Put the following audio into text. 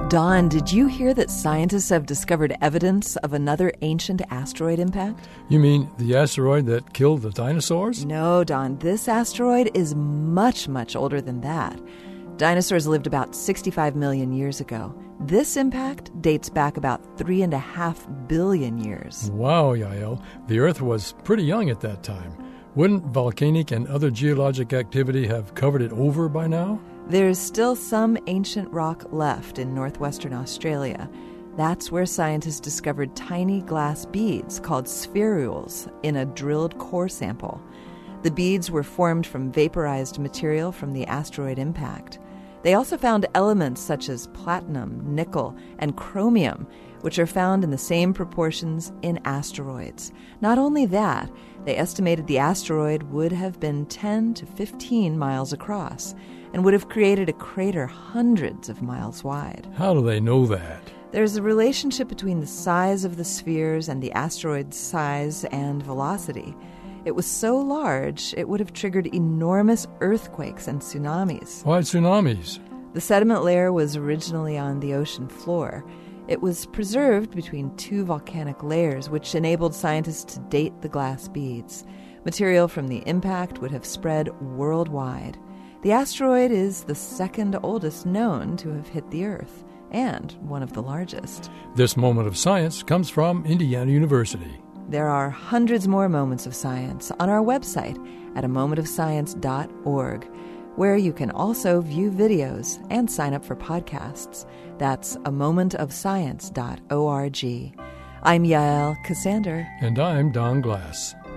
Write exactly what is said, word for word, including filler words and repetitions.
Don, did you hear that scientists have discovered evidence of another ancient asteroid impact? You mean the asteroid that killed the dinosaurs? No, Don. This asteroid is much, much older than that. Dinosaurs lived about sixty-five million years ago. This impact dates back about three and a half billion years. Wow, Yael. The Earth was pretty young at that time. Wouldn't volcanic and other geologic activity have covered it over by now? There's still some ancient rock left in northwestern Australia. That's where scientists discovered tiny glass beads called spherules in a drilled core sample. The beads were formed from vaporized material from the asteroid impact. They also found elements such as platinum, nickel, and chromium, which are found in the same proportions in asteroids. Not only that, they estimated the asteroid would have been ten to fifteen miles across and would have created a crater hundreds of miles wide. How do they know that? There's a relationship between the size of the spheres and the asteroid's size and velocity. It was so large, it would have triggered enormous earthquakes and tsunamis. Why tsunamis? The sediment layer was originally on the ocean floor. It was preserved between two volcanic layers, which enabled scientists to date the glass beads. Material from the impact would have spread worldwide. The asteroid is the second oldest known to have hit the Earth, and one of the largest. This moment of science comes from Indiana University. There are hundreds more moments of science on our website at a moment of science dot org, where you can also view videos and sign up for podcasts. That's a moment of science dot org. I'm Yael Cassander. And I'm Don Glass.